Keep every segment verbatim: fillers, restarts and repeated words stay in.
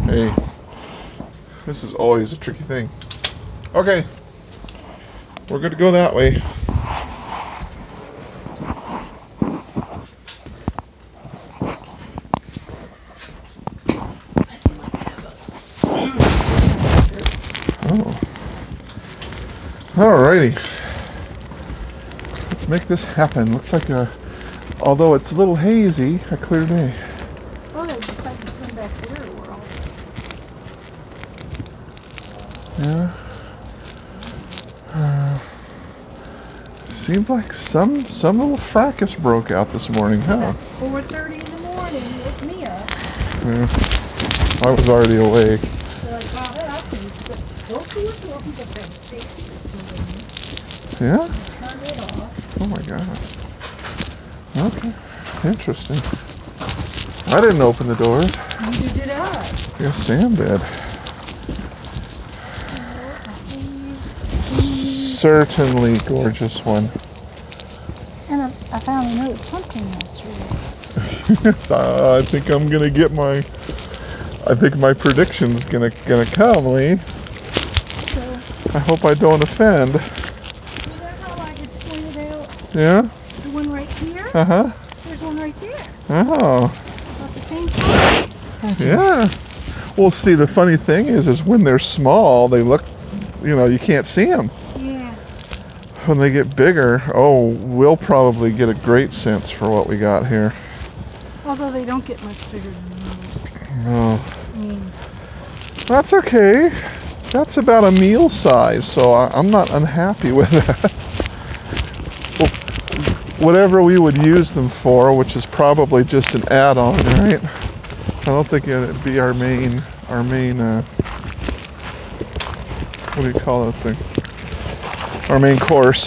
Hey, this is always a tricky thing. Okay, we're going to go that way. Oh. Alrighty. Let's make this happen. Looks like a, although it's a little hazy, a clear day. Oh, they decided to come back here world. Yeah. Uh, seems like some some little fracas broke out this morning, huh? four thirty in the morning, woke me up. Yeah. I was already awake. So I got up and said, go to your door and get that safety screen. Yeah? Turn it off. Oh my gosh. Okay. Interesting. I didn't open the doors. Neither did I. Yes, Sam did. Certainly gorgeous one. And I, I found another pumpkin yesterday. uh, I think I'm gonna get my. I think my prediction's gonna gonna come, Lee. So, I hope I don't offend. you know how I just pointed out? Yeah. The one right here. Uh huh. There's one right there. Oh. About the same size. Yeah. Well, see, the funny thing is, is when they're small, they look, you know, you can't see them. Yeah. When they get bigger, oh, we'll probably get a great sense for what we got here. Although they don't get much bigger than that. No. I mean, That's okay. That's about a meal size, so I, I'm not unhappy with that. Well, whatever we would use them for, which is probably just an add-on, right? I don't think it'd be our main, our main, uh, what do you call that thing? Our main course.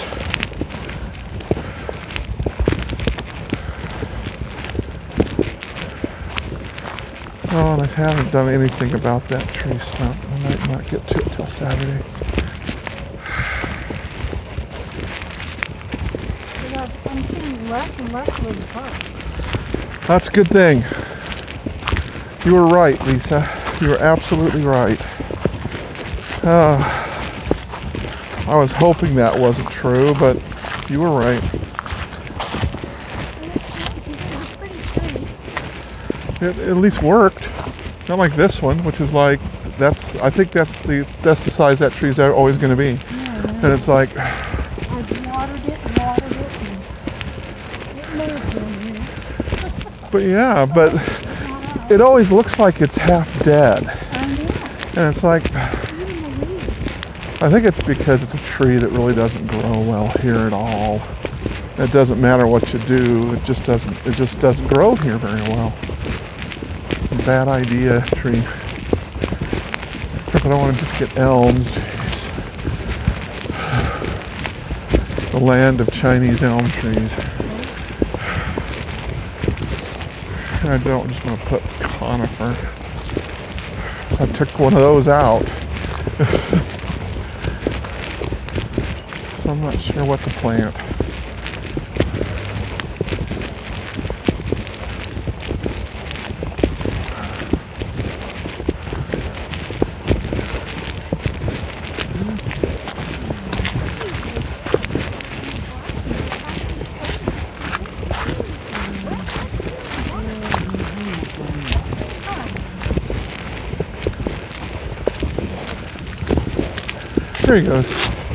Oh, and I haven't done anything about that tree stump. I might not get to it till Saturday. I'm seeing less and less of the park. That's a good thing. You were right, Lisa. You were absolutely right. Uh, I was hoping that wasn't true, but you were right. It at least worked. Not like this one, which is like, that's. I think that's the that's the size that tree's always going to be. Yeah, And it's like, I've watered it and watered it, and it moved in here. but yeah, but it always looks like it's half dead. I know. And it's like, I think it's because it's a tree that really doesn't grow well here at all. It doesn't matter what you do; it just doesn't. It just doesn't grow here very well. Bad idea, tree. If I don't want to just get elms. The land of Chinese elm trees. I don't just want to put conifer. I took one of those out. So I'm not sure what to plant. There he goes.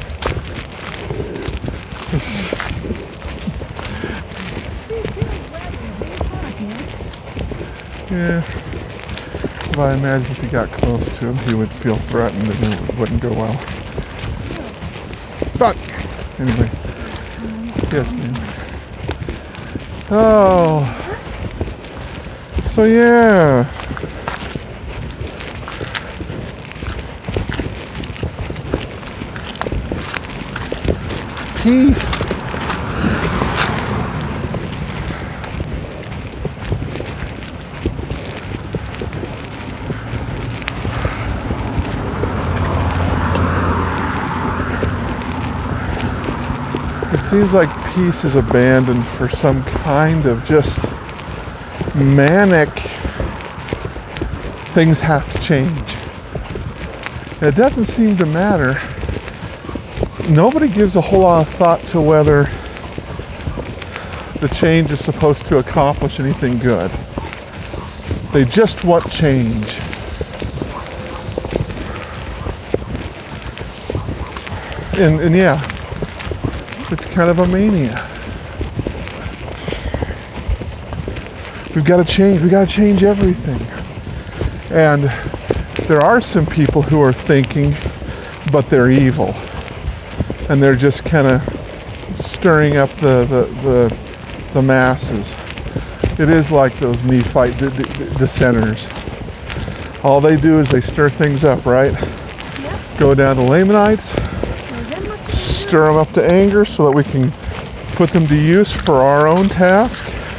Yeah. Well, I imagine if he got close to him, he would feel threatened and it wouldn't go well. But, anyway. Yes, ma'am. Oh. So, yeah. Peace. It seems like peace is abandoned for some kind of just manic things have to change. And it doesn't seem to matter. Nobody gives a whole lot of thought to whether the change is supposed to accomplish anything good. They just want change. And, and yeah, it's kind of a mania. We've got to change. We've got to change everything. And there are some people who are thinking, but they're evil. And they're just kind of stirring up the, the, the, the masses. It is like those Nephite d- d- dissenters. All they do is they stir things up, right? Yep. Go down to Lamanites, stir them up to anger so that we can put them to use for our own task.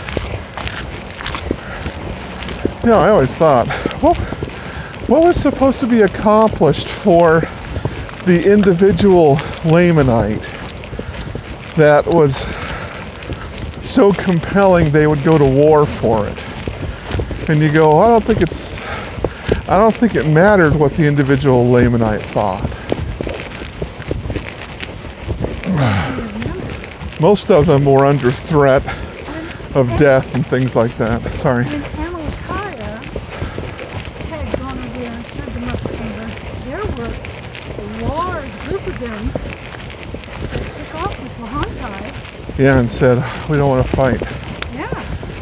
You know, I always thought, what, what was supposed to be accomplished for the individual Lamanite that was so compelling they would go to war for it? And you go, I don't think it's, I don't think it mattered what the individual Lamanite thought. Most of them were under threat of death and things like that. Sorry. When Amalickiah had gone over there and stirred them up to anger, there were a large group of them that took off with Mahontai. Yeah, and said, we don't want to fight. Yeah.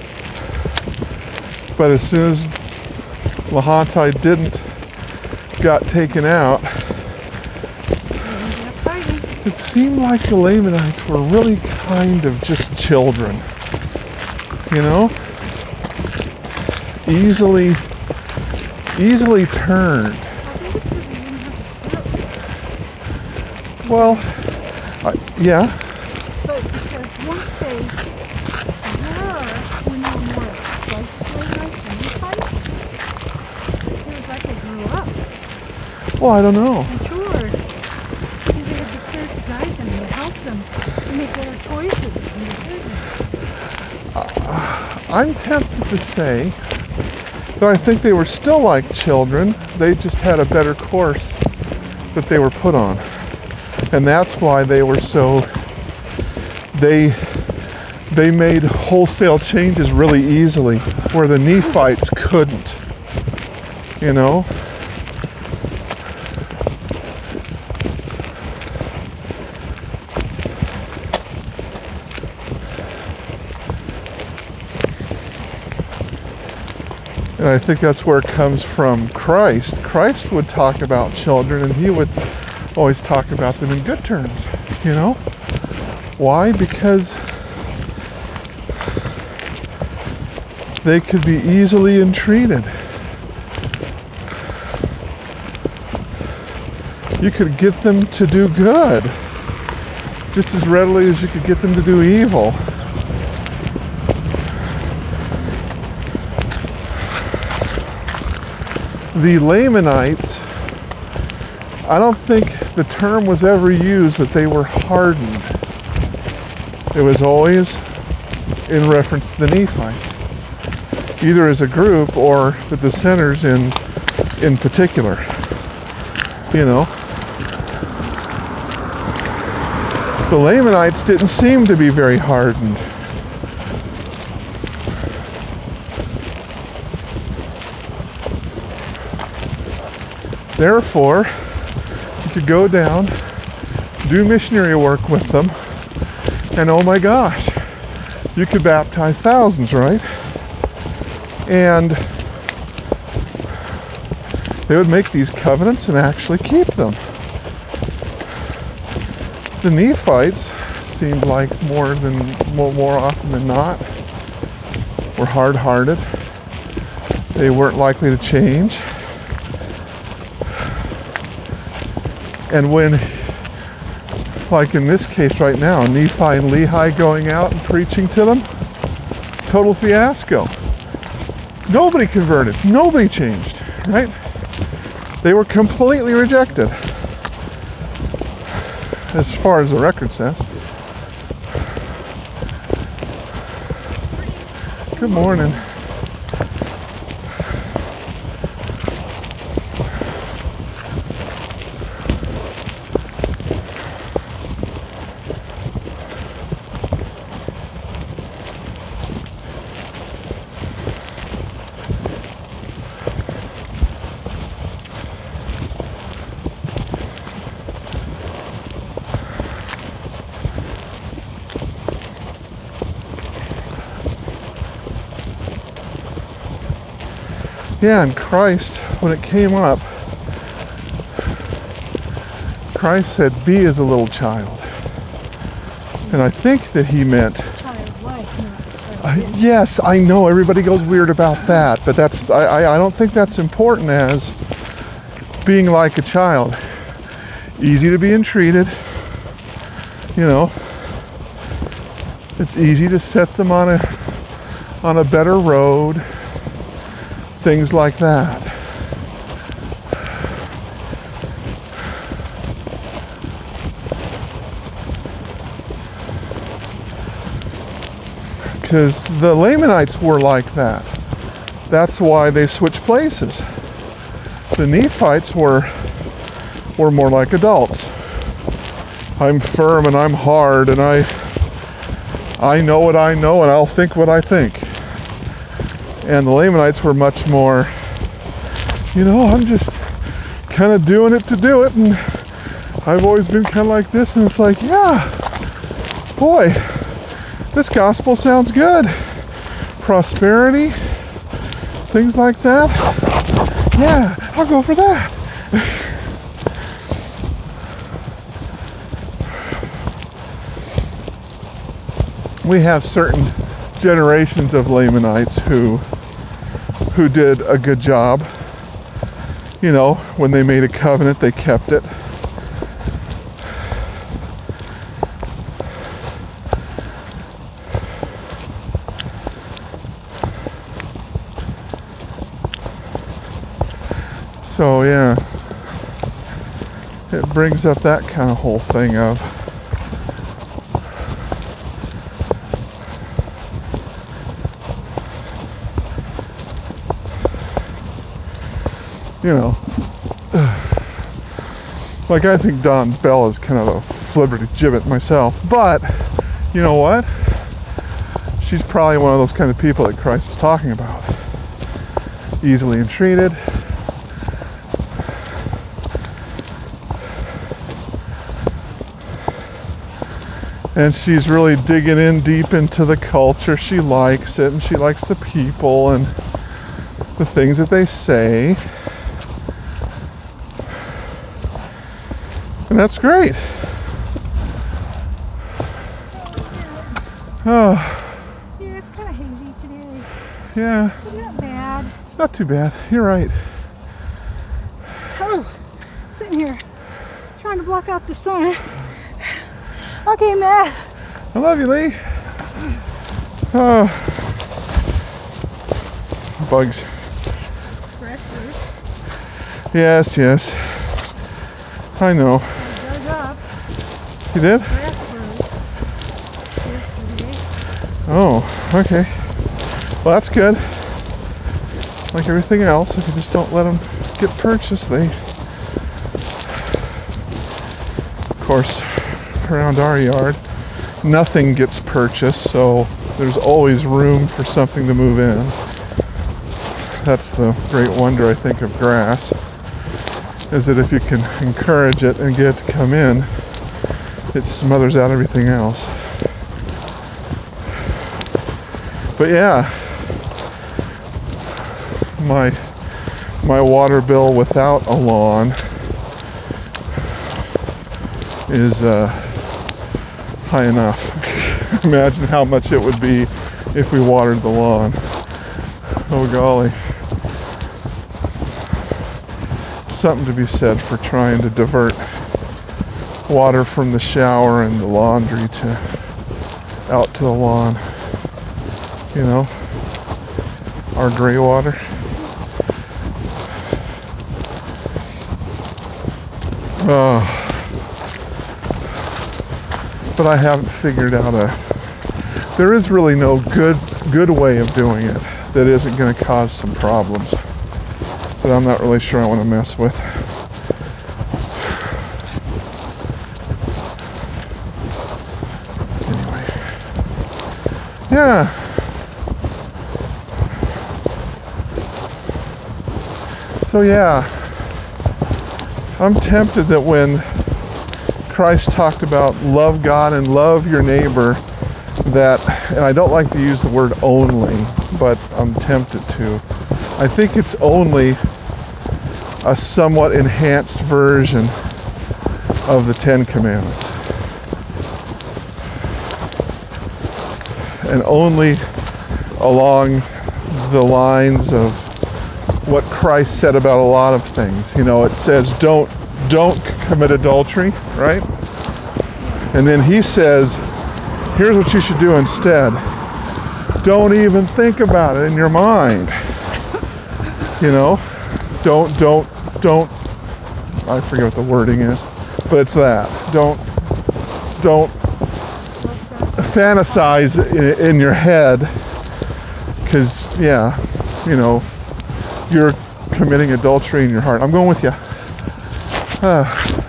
But as soon as Mahontai didn't, got taken out, it seemed like the Lamanites were really kind of just children. You know? Easily, easily turned. Well, uh, yeah. But because once they were, when they were more like Lamanites and Nephites, it was like they grew up. Well, I don't know. Matured. And they had the Spirit to guide them and to help them to make better choices and decisions. Uh, I'm tempted to say that I think they were still like children. They just had a better course that they were put on. And that's why they were so... They, they made wholesale changes really easily, where the Nephites couldn't. You know? And I think that's where it comes from Christ. Christ would talk about children, and he would always talk about them in good terms, you know? Why? Because they could be easily entreated. You could get them to do good just as readily as you could get them to do evil. The Lamanites, I don't think the term was ever used that they were hardened. It was always in reference to the Nephites, either as a group or the dissenters in in particular. You know, the Lamanites didn't seem to be very hardened. Therefore, you could go down, do missionary work with them, and oh my gosh, you could baptize thousands, right? And they would make these covenants and actually keep them. The Nephites seemed like more than more, more often than not were hard-hearted. They weren't likely to change. And when, like in this case right now, Nephi and Lehi going out and preaching to them, total fiasco. Nobody converted. Nobody changed, right? They were completely rejected, as far as the record says. Good morning. Yeah, and Christ, when it came up, Christ said, be as a little child. And I think that he meant... Childlike, not Uh, yes, I know everybody goes weird about that, but that's I, I, I don't think that's important as being like a child. Easy to be entreated, you know. It's easy to set them on a on a better road, things like that. Because the Lamanites were like that. That's why they switched places. The Nephites were were more like adults. I'm firm and I'm hard and I I know what I know and I'll think what I think. And the Lamanites were much more, you know, I'm just kind of doing it to do it, and I've always been kind of like this, and it's like, yeah, boy, this gospel sounds good. Prosperity, things like that. Yeah, I'll go for that. We have certain generations of Lamanites who who did a good job. You know, when they made a covenant, they kept it. So yeah, it brings up that kind of whole thing of you know, like I think Don Bell is kind of a flibbertigibbet myself, but you know what? She's probably one of those kind of people that Christ is talking about. Easily entreated. And she's really digging in deep into the culture. She likes it, and she likes the people and the things that they say. And that's great. Oh. Yeah, it's kind of hazy today. Yeah. It's not bad. Not too bad. You're right. Oh, sitting here trying to block out the sun. Okay, Matt. I love you, Lee. Oh. Bugs. Breakfast. Yes, yes. I know. I dug up. You did? Breakfast. Yesterday. Oh, okay. Well, that's good. Like everything else, if you just don't let them get purchased, they... Of course, around our yard, nothing gets purchased, so there's always room for something to move in. That's the great wonder, I think, of grass, is that if you can encourage it and get it to come in, it smothers out everything else. But yeah, my my water bill without a lawn is uh, high enough. Imagine how much it would be if we watered the lawn. Oh golly. Something to be said for trying to divert water from the shower and the laundry to out to the lawn. You know, our gray water. Oh. But I haven't figured out a... There is really no good good way of doing it that isn't going to cause some problems that I'm not really sure I want to mess with. Anyway. Yeah. So yeah, I'm tempted that when Christ talked about love God and love your neighbor, that, and I don't like to use the word only, but I'm tempted to, I think it's only a somewhat enhanced version of the Ten Commandments. And only along the lines of what Christ said about a lot of things. You know, it says don't don't commit adultery, right? And then he says, here's what you should do instead. Don't even think about it in your mind. You know, don't don't don't I forget what the wording is, but it's that. Don't don't fantasize in, in your head, because yeah, you know, you're committing adultery in your heart. I'm going with you. Uh,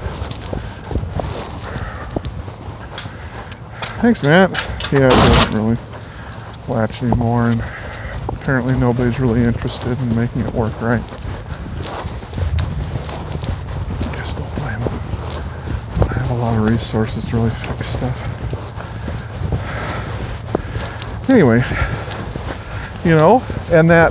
thanks, Matt. Yeah, it doesn't really latch anymore, and apparently nobody's really interested in making it work right. I guess don't blame them. I have a lot of resources to really fix stuff. Anyway, you know, and that,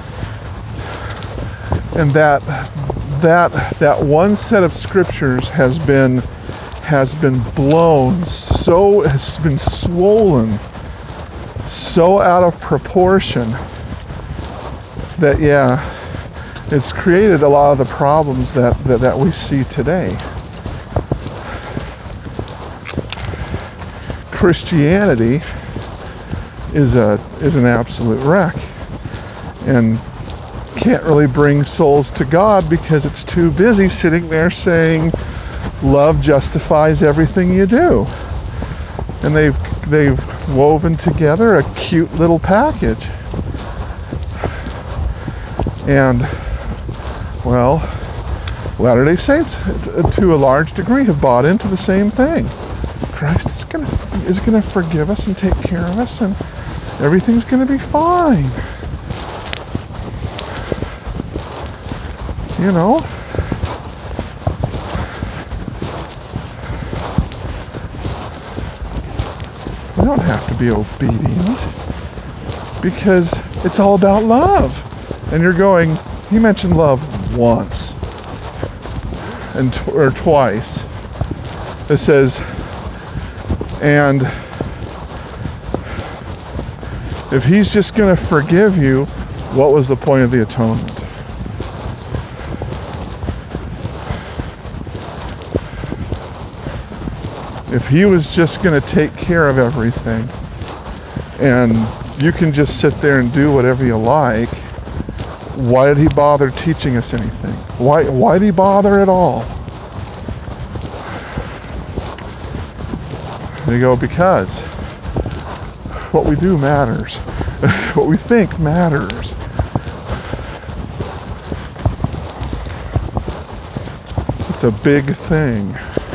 and that, that, that one set of scriptures has been, has been blown so, has been swollen so out of proportion that, yeah, it's created a lot of the problems that, that, that we see today. Christianity is a is an absolute wreck, and can't really bring souls to God because it's too busy sitting there saying love justifies everything you do. And they've they've woven together a cute little package. And well, Latter-day Saints, to a large degree, have bought into the same thing. Christ is gonna is gonna forgive us and take care of us, and everything's gonna be fine. You know? You don't have to be obedient because it's all about love. And you're going, he mentioned love once and t- or twice. It says, and if he's just going to forgive you, what was the point of the atonement? If he was just going to take care of everything, and you can just sit there and do whatever you like, why did he bother teaching us anything? Why, why did he bother at all? There you go, because what we do matters. What we think matters. It's a big thing.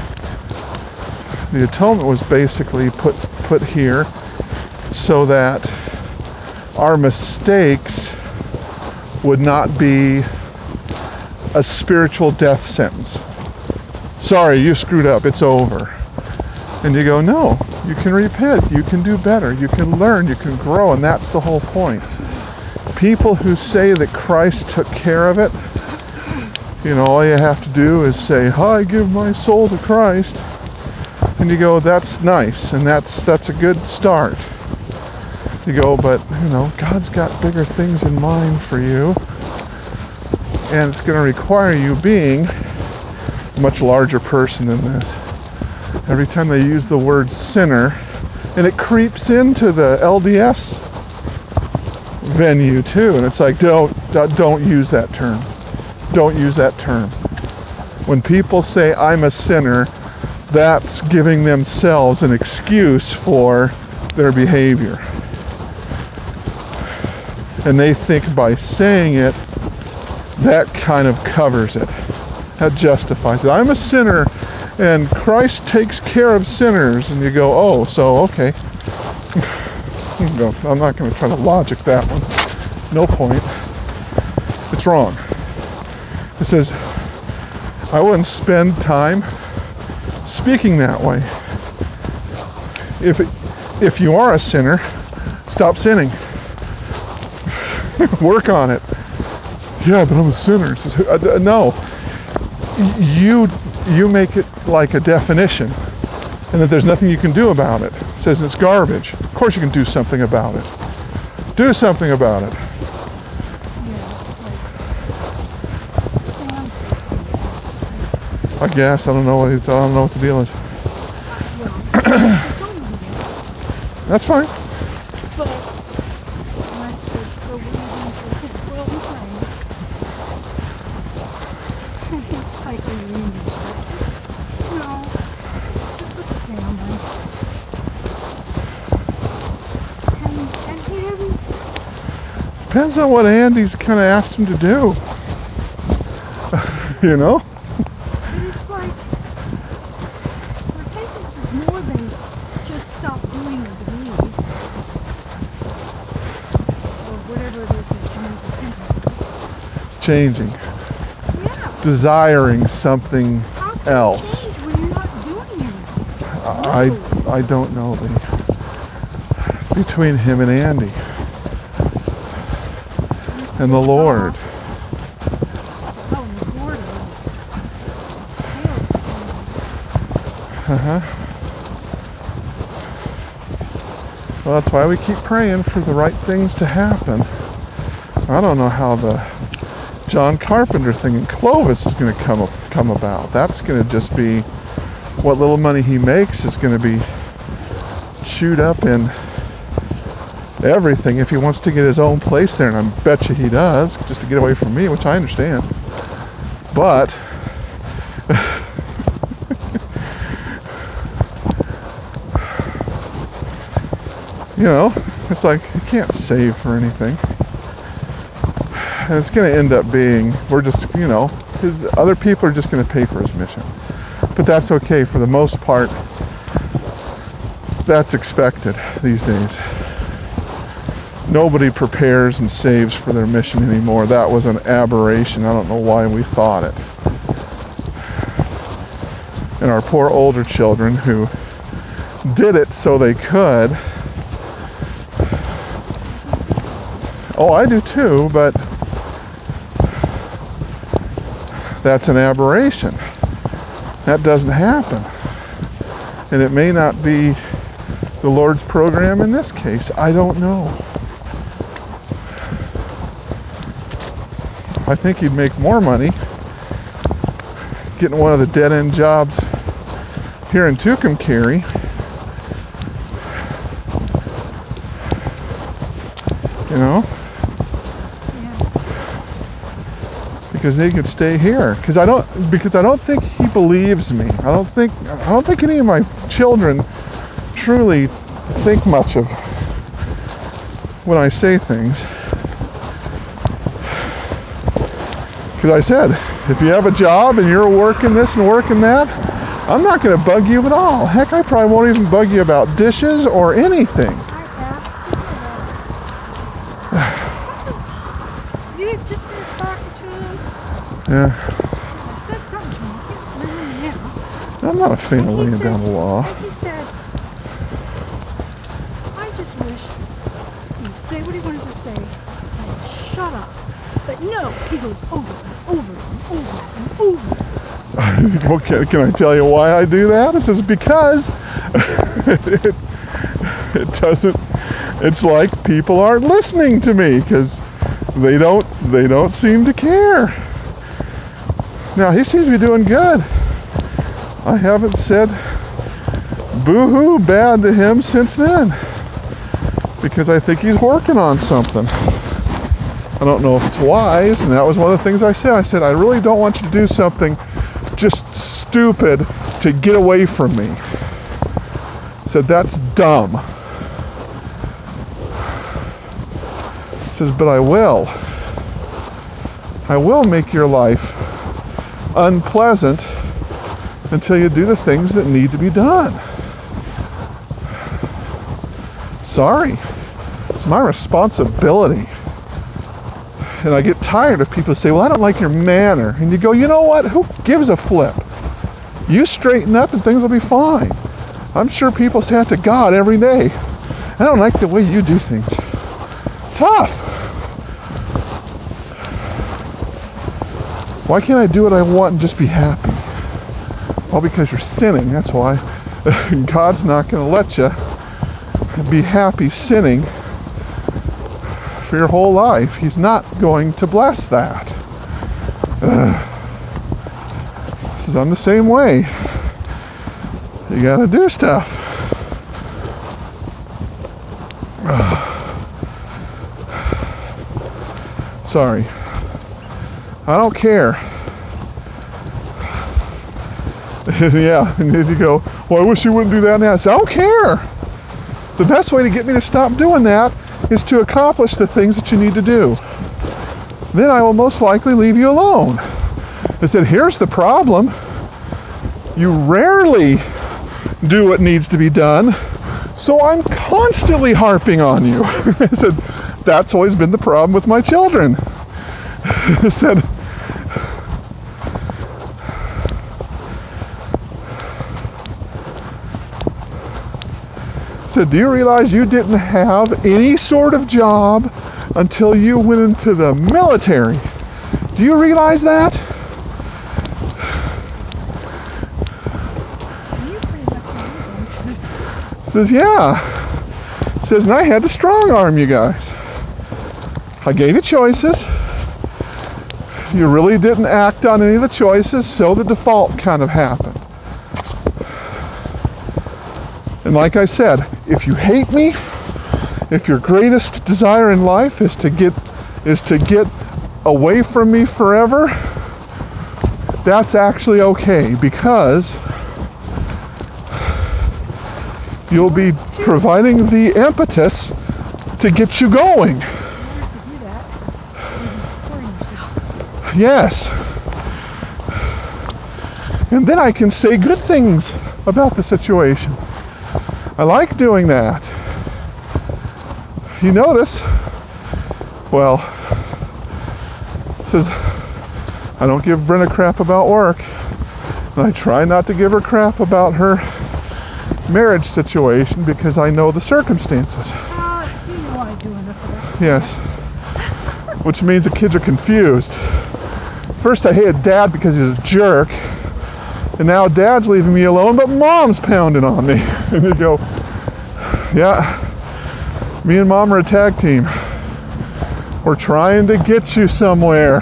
The atonement was basically put put here so that our mistakes would not be a spiritual death sentence. Sorry, you screwed up, it's over. And you go, no, you can repent, you can do better, you can learn, you can grow, and that's the whole point. People who say that Christ took care of it, you know, all you have to do is say, I give my soul to Christ. And you go, that's nice, and that's that's a good start. You go, but, you know, God's got bigger things in mind for you, and it's going to require you being a much larger person than this. Every time they use the word sinner, and it creeps into the L D S venue too, and it's like, don't don't use that term. Don't use that term. When people say, I'm a sinner, that's giving themselves an excuse for their behavior. And they think by saying it, that kind of covers it. That justifies it. I'm a sinner, and Christ takes care of sinners. And you go, oh, so, okay. No, I'm not going to try to logic that one. No point. It's wrong. It says, I wouldn't spend time speaking that way. If it, if you are a sinner, stop sinning. Work on it. Yeah, but I'm a sinner. Says, uh, no. You, you make it like a definition, and that there's nothing you can do about it. It says it's garbage. Of course you can do something about it. Do something about it. I guess. I don't know what, I don't know what the deal is. That's fine. But I said, so we went to his twelve and playing. And he's typing in English. No, just with the family. And, and he didn't. Depends on what Andy's kind of asked him to do. You know? And it's like, repentance is more than just stop doing the deed. Or whatever it is that you need repentance. Changing. Yeah. Desiring something How can else. you change when you're not doing anything? I, I don't know. The, between him and Andy. And the Lord. Oh, and the Lord. Uh-huh. Well, that's why we keep praying for the right things to happen. I don't know how the John Carpenter thing in Clovis is going to come come about. That's going to just be what little money he makes is going to be chewed up in everything if he wants to get his own place there, and I bet you he does, just to get away from me, which I understand. But you know, it's like you can't save for anything. And it's going to end up being, we're just, you know, his other people are just going to pay for his mission. But that's okay. For the most part, that's expected these days. Nobody prepares and saves for their mission anymore. That was an aberration. I don't know why we thought it. And our poor older children who did it so they could. Oh, I do too, but that's an aberration. That doesn't happen. And it may not be the Lord's program in this case. I don't know. I think he'd make more money getting one of the dead-end jobs here in Tucumcari. You know? Because they could stay here. Because I don't. Because I don't think he believes me. I don't think. I don't think any of my children truly think much of when I say things. Because I said, if you have a job and you're working this and working that, I'm not going to bug you at all. Heck, I probably won't even bug you about dishes or anything. You just finished talking to him. Yeah. I said something to him. I can't remember now. I'm not a fan of laying down the law. And he said, I just wish he'd say what he wanted to say and shut up. But no, he goes over and over and over and over. Well, can, can I tell you why I do that? It's just because it, it doesn't. It's like people aren't listening to me because they don't. They don't seem to care. Now he seems to be doing good. I haven't said boo-hoo bad to him since then because I think he's working on something. I don't know if it's wise, and that was one of the things I said. I said, I really don't want you to do something just stupid to get away from me. I said, that's dumb. He says, but I will. I will make your life unpleasant until you do the things that need to be done. Sorry. It's my responsibility. And I get tired of people say, well, I don't like your manner. And you go, you know what? Who gives a flip? You straighten up and things will be fine. I'm sure people say that to God every day. I don't like the way you do things. Tough. Why can't I do what I want and just be happy? Well, because you're sinning, that's why. God's not going to let you be happy sinning for your whole life. He's not going to bless that. Uh, I'm the same way. You gotta do stuff. Uh, sorry. I don't care. Yeah, and if you go, well, I wish you wouldn't do that now. I say, I don't care. The best way to get me to stop doing that is to accomplish the things that you need to do. Then I will most likely leave you alone. I said, here's the problem. You rarely do what needs to be done, so I'm constantly harping on you. I said, that's always been the problem with my children. I said, I said, do you realize you didn't have any sort of job until you went into the military? Do you realize that? Says, yeah. Says, and I had to strong arm you guys. I gave you choices. You really didn't act on any of the choices, so the default kind of happened. And like I said, if you hate me, if your greatest desire in life is to get is to get away from me forever, that's actually okay, because you'll be providing the impetus to get you going. Yes. And then I can say good things about the situation. I like doing that. You notice, well, says, I don't give Brenda crap about work. And I try not to give her crap about her marriage situation because I know the circumstances. Uh, you know I do enough of that. Yes. Which means the kids are confused. First I hated Dad because he's a jerk, and now Dad's leaving me alone, but Mom's pounding on me. And you go, yeah, me and Mom are a tag team. We're trying to get you somewhere.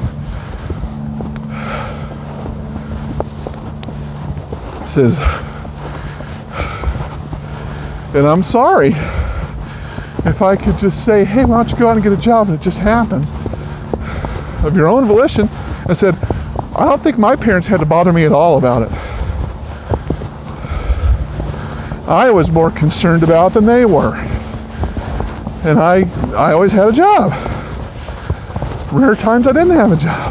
Says, and I'm sorry. If I could just say, hey, why don't you go out and get a job, and it just happened of your own volition. I said, I don't think my parents had to bother me at all about it. I was more concerned about than they were. And I I always had a job. Rare times I didn't have a job.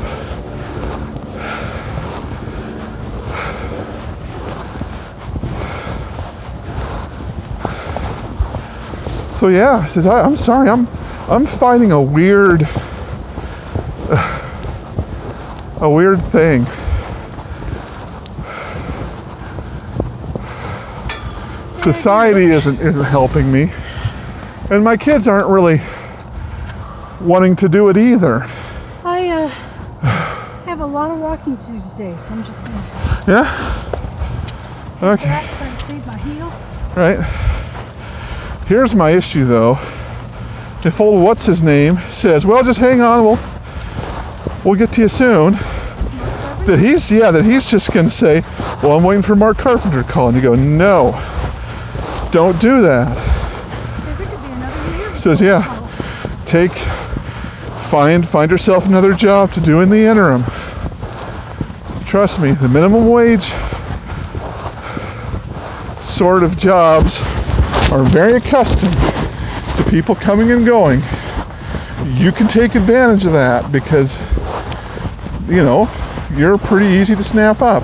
So yeah, I said, I, I'm sorry, I'm I'm fighting a weird uh, a weird thing. Society isn't isn't helping me, and my kids aren't really wanting to do it either. I uh, have a lot of walking to do today, so I'm just gonna. Yeah. Okay. Trying to save my heel. Right. Here's my issue, though. If old what's his name says, "Well, just hang on, we'll we'll get to you soon," that he's yeah, that he's just gonna say, "Well, I'm waiting for Mark Carpenter to call," and you go, "No, don't do that." Says, "Yeah, take find find yourself another job to do in the interim." Trust me, the minimum wage sort of jobs are very accustomed to people coming and going. You can take advantage of that because, you know, you're pretty easy to snap up.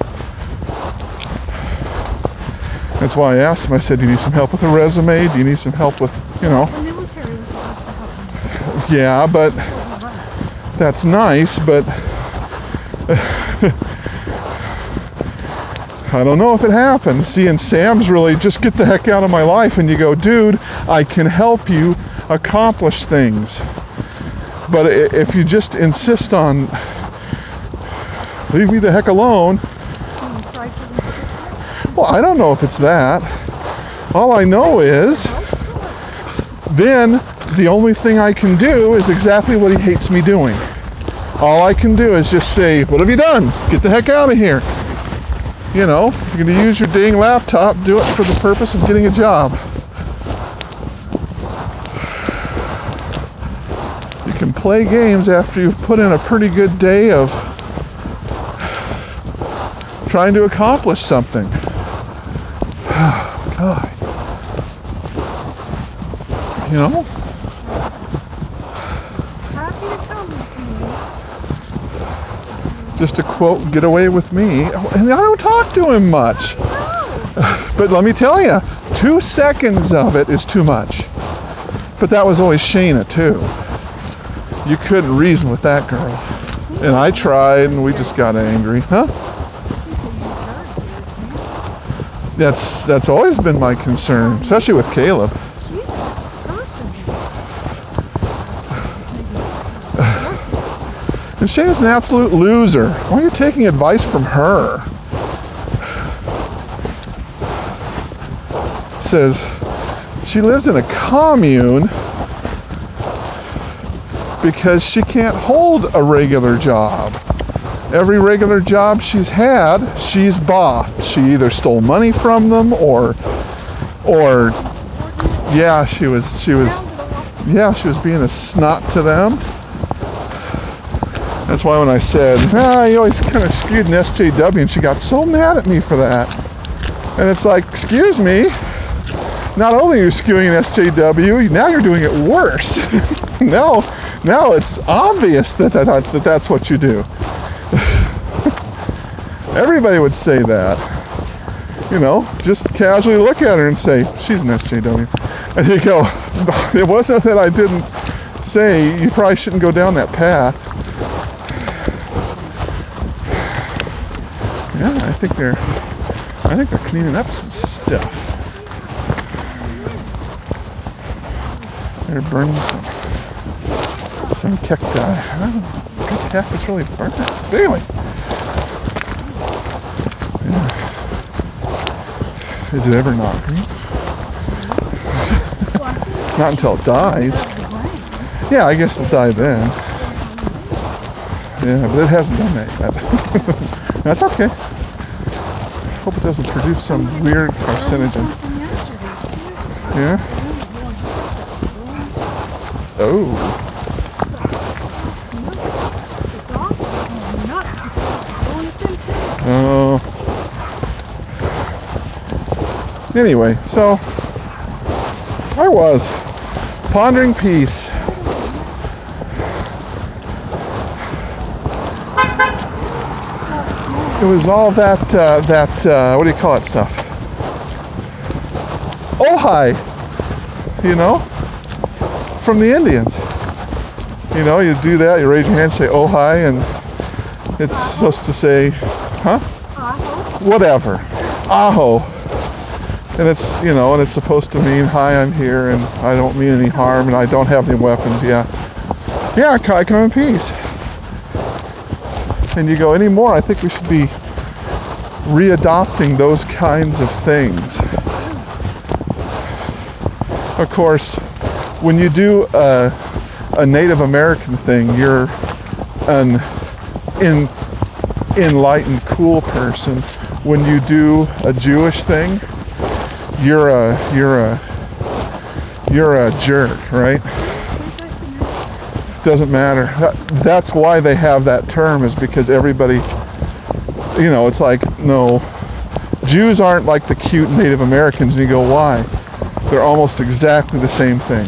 That's why I asked him, I said, do you need some help with a resume? Do you need some help with, you know? The military was supposed to help me. Yeah, but that's nice, but I don't know if it happened. See, and Sam's really just get the heck out of my life, and you go, dude, I can help you accomplish things. But if you just insist on Leave me the heck alone. Well, I don't know if it's that. All I know is, then the only thing I can do is exactly what he hates me doing. All I can do is just say, what have you done? Get the heck out of here. You know, you're going to use your dang laptop, do it for the purpose of getting a job. You can play games after you've put in a pretty good day of trying to accomplish something. God. You know? Happy to come with me. Just to quote, get away with me. And I don't talk to him much. But let me tell you, two seconds of it is too much. But that was always Shayna, too. You couldn't reason with that girl. And I tried, and we just got angry. Huh? That's that's always been my concern, especially with Caleb. And Shayna's an absolute loser. Why are you taking advice from her? Says she lives in a commune because she can't hold a regular job. Every regular job she's had, she's bought. She either stole money from them or, or, yeah, she was, she was, yeah, she was being a snot to them. That's why when I said, ah, you always kind of skewed an S J W, and she got so mad at me for that. And it's like, excuse me, not only are you skewing an S J W, now you're doing it worse. now, now it's obvious that, that, that that's what you do. Everybody would say that. You know, just casually look at her and say, she's an S J W. And you go, it wasn't that I didn't say you probably shouldn't go down that path. Yeah, I think they're I think they're cleaning up some stuff. They're burning some some cacti. I don't know what the heck is really burning. Anyway. Is it ever not green? Not until it dies. Yeah, I guess it'll die then. Yeah, but it hasn't done that yet. That's okay. Hope it doesn't produce some weird carcinogen. Yeah? Oh. Oh. Anyway, so I was pondering peace. It was all that, uh, that, uh, what do you call it stuff? Ojai, you know, from the Indians. You know, you do that, you raise your hand, say Ojai, and it's supposed to say, huh? Whatever. Aho. And it's, you know, and it's supposed to mean, hi, I'm here, and I don't mean any harm, and I don't have any weapons, yeah. Yeah, Kai, come in peace. And you go, anymore, I think we should be readopting those kinds of things. Of course, when you do a, a Native American thing, you're an in, enlightened, cool person. When you do a Jewish thing, you're a you're a you're a jerk, right? Doesn't matter. That's why they have that term, is because everybody, you know, it's like, no, Jews aren't like the cute Native Americans. And you go, why? They're almost exactly the same thing.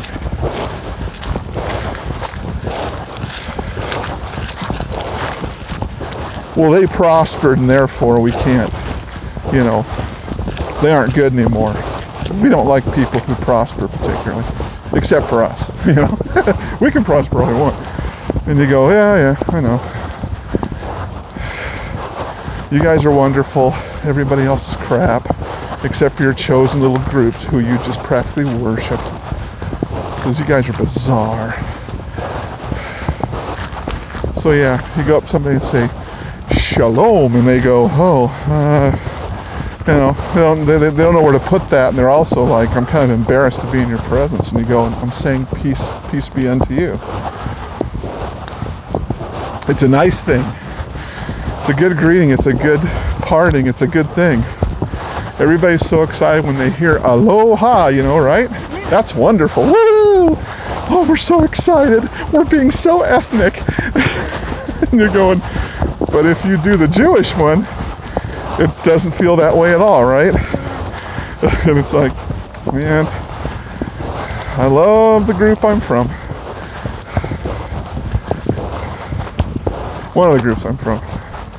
Well, they prospered, and therefore we can't, you know, they aren't good anymore. We don't like people who prosper particularly, except for us, you know. We can prosper all we want. And you go, yeah, yeah, I know. You guys are wonderful. Everybody else is crap, except for your chosen little groups who you just practically worship. Because you guys are bizarre. So yeah, you go up to somebody and say, shalom, and they go, oh, uh, you know, they don't, they, they don't know where to put that, and they're also like, I'm kind of embarrassed to be in your presence, and you go, I'm saying peace, peace be unto you. It's a nice thing. It's a good greeting. It's a good parting. It's a good thing. Everybody's so excited when they hear aloha, you know, right? That's wonderful. Woo! Oh, we're so excited. We're being so ethnic. And you're going, but if you do the Jewish one, it doesn't feel that way at all, right? And it's like, man, I love the group I'm from. One of the groups I'm from.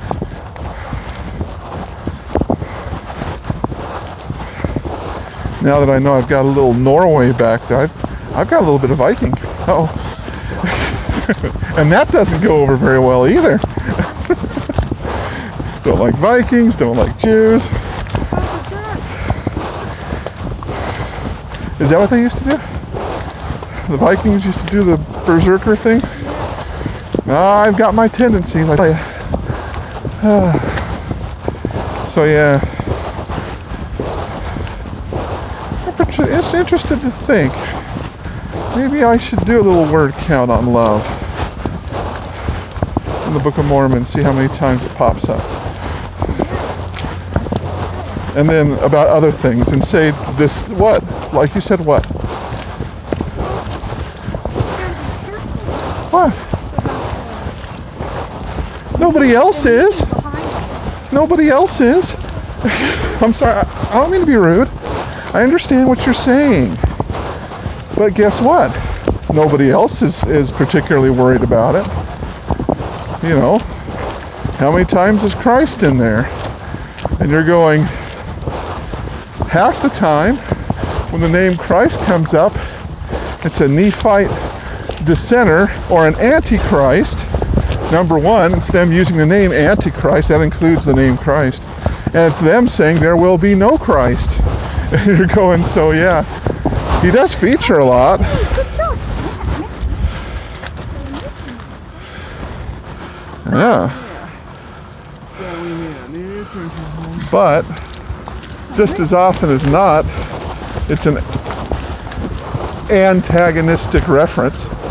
Now that I know I've got a little Norway back there, I've, I've got a little bit of Viking. Uh-oh. And that doesn't go over very well either. Don't like Vikings, don't like Jews. Is that what they used to do? The Vikings used to do the berserker thing? No, I've got my tendencies, I tell you. So yeah. It's interested to think. Maybe I should do a little word count on love in the Book of Mormon, see how many times it pops up. And then about other things, and say this, what? Like you said, what? What? Nobody else is. Nobody else is. I'm sorry, I don't mean to be rude. I understand what you're saying. But guess what? Nobody else is, is particularly worried about it. You know, how many times is Christ in there? And you're going, half the time, when the name Christ comes up, it's a Nephite dissenter or an antichrist. Number one, it's them using the name Antichrist. That includes the name Christ. And it's them saying there will be no Christ. And you're going, so yeah, he does feature a lot. Yeah. But, just as often as not, it's an antagonistic reference.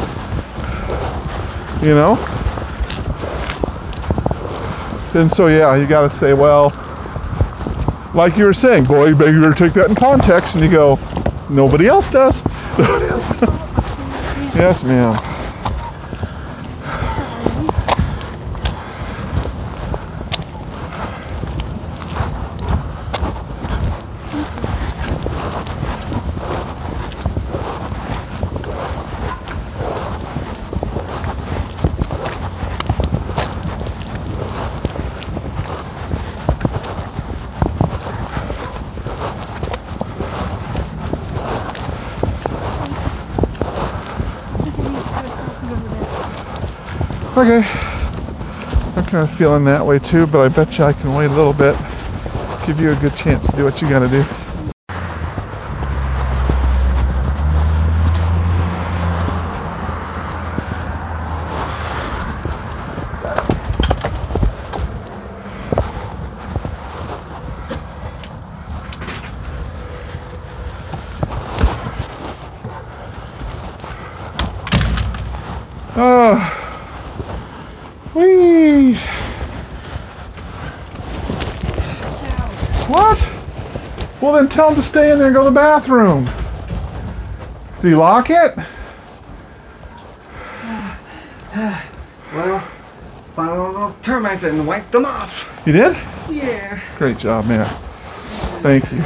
You know? And so yeah, you gotta say, well, like you were saying, boy, you better take that in context, and you go, nobody else does. Yes, ma'am. Okay, I'm kind of feeling that way too, but I bet you I can wait a little bit, give you a good chance to do what you gotta do. Oh. Whee! What? Well then tell him to stay in there and go to the bathroom. Did you lock it? Well, found all those termites and wiped them off. You did? Yeah. Great job, man. Thank you.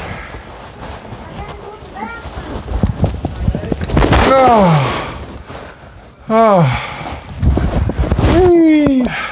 Oh. Oh. Whee!